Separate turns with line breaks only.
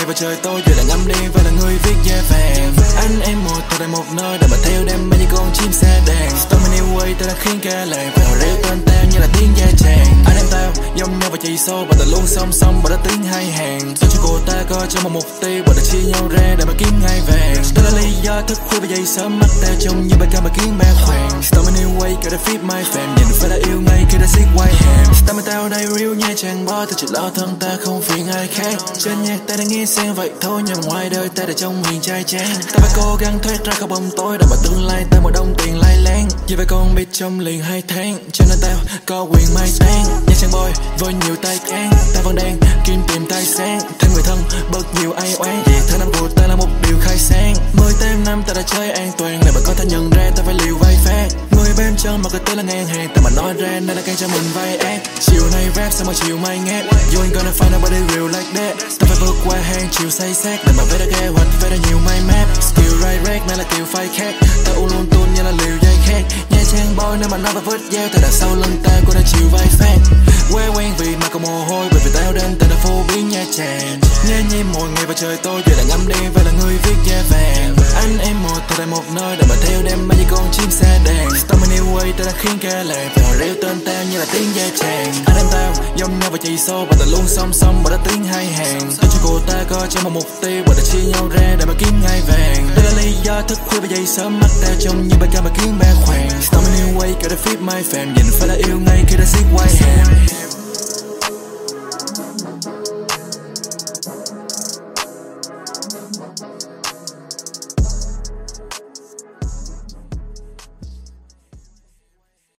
ngày và trời tôi giờ là ngắm đêm và là người viết da vàng. Anh em một thời đại một nơi để mà theo đam mê như con chim sa đàn. Storm anyway ta đã khiến ca làng và họ reo tên tao như là tiếng da tràng. Anh em tao giống nhau và chạy sâu và ta luôn song song và đã tiếng hai hàng. Tôi cho cô ta coi cho một mục tiêu và đã chia nhau ra để mà kiếm ngai vàng. Đó là lý do thức khuya và dậy sớm mắt ta trông như bài ca mà khiến ba khoàng. Storm anyway cả đã fit my fam nhìn phải là yêu ngay khi đã siết quay hàng. Tao mình tao đây real nha chàng boy, tôi chỉ lo thân ta không phiền ai khác. Trên nhạc ta đã nghe sang vậy thôi nhưng ngoài đời ta đã trong miền trai trang. Ta phải cố gắng thoát ra khỏi bóng tối để mà tương lai ta một đồng tiền lai láng. Vì vậy con biết trong liền 2 tháng cho nên tao có quyền mai táng. Nha chàng boy với nhiều tay can ta vẫn đang kiếm tìm tay sáng. Thêm người thân bớt nhiều ai oán vì tháng năm của ta là một điều khai sáng. 18 năm ta đã chơi an toàn để mà có thể nhận ra ta phải liều vai phát. Người bên chân mà cái tên là ngang hàng ta mà nói ra nên là càng cho mình vai ác. Chiều nay rap sao mà chiều mai ngáp. You ain't gonna find nobody real like that. Ta phải vượt qua hang chiều say sát để mà vẽ ra kế hoạch vẽ ra nhiều may map. Skill right rack này là kiểu phai khác. Ta uống luôn tuôn như là liều dây khác. Nha trang boy nên mà nó phải vứt dao ta đặt sau lưng ta cô đã chiều vai phát. Quê quen vì mà có mồ hôi bởi vì tao đến ta đã phổ biến Nha Trang. Nghe nhím mỗi ngày và trời tối giờ là ngắm đêm và là người viết da vàng. Anh em một thời đại một nơi để mà theo đam mê như con chim sa đàn. Storm anyway ta đã khiến ca làng và họ reo tên tao như là tiếng da tràng. Anh em tao giống nhau và chạy sâu và ta luôn song song và đã tiếng hai hàng. Tôi cho cô ta coi cho một mục tiêu và đã chia nhau ra để mà kiếm ngai vàng. Đây là lý do thức khuya và dậy sớm mắt ta trông như bài ca mà khiến ba khoàng. Storm anyway cả đã fit my fam nhìn phải là yêu ngay khi đã siết quay hàng.